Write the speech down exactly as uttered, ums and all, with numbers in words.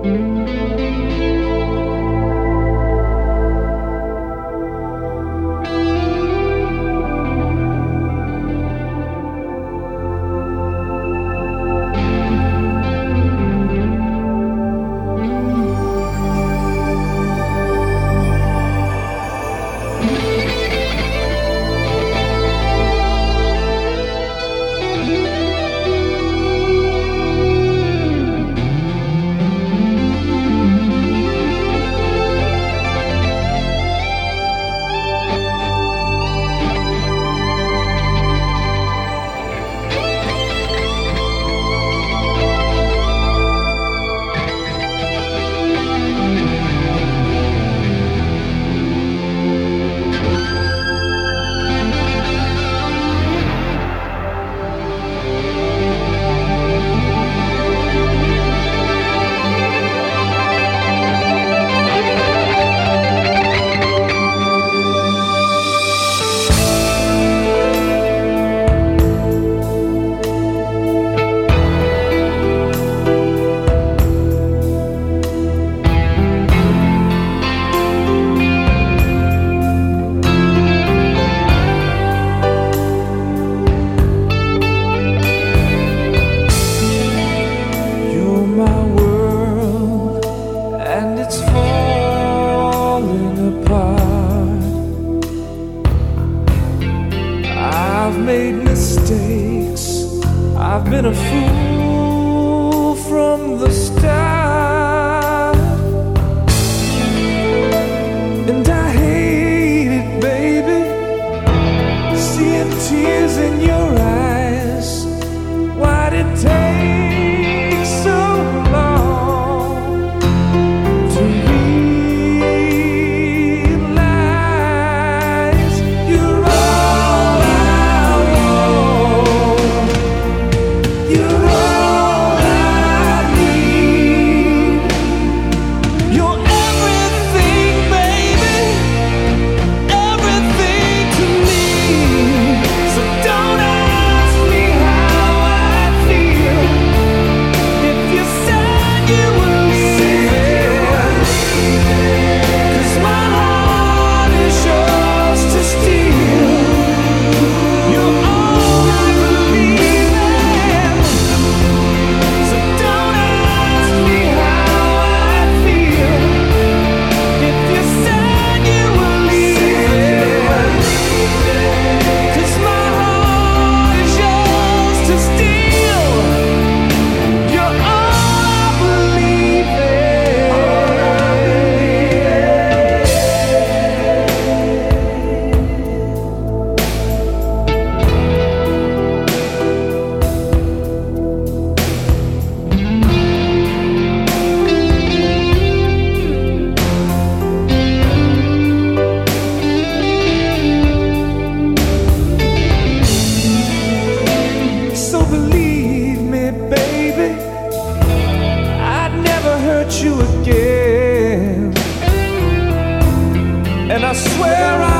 I've made mistakes. I've been a fool from the start, and I hate it, baby, seeing tears in your eyes. Why'd it take so long to realize you're all I want, you're all I need, you're everything, baby, everything to me. So don't ask me how I feel. If you said you were leaving, 'cause my heart is yours to steal. You're all I believe in. So don't ask me how I feel. If you said you were leaving, 'cause my heart is yours to steal. You're all I believe in. So believe me, baby, I'd never hurt you again, and I swear I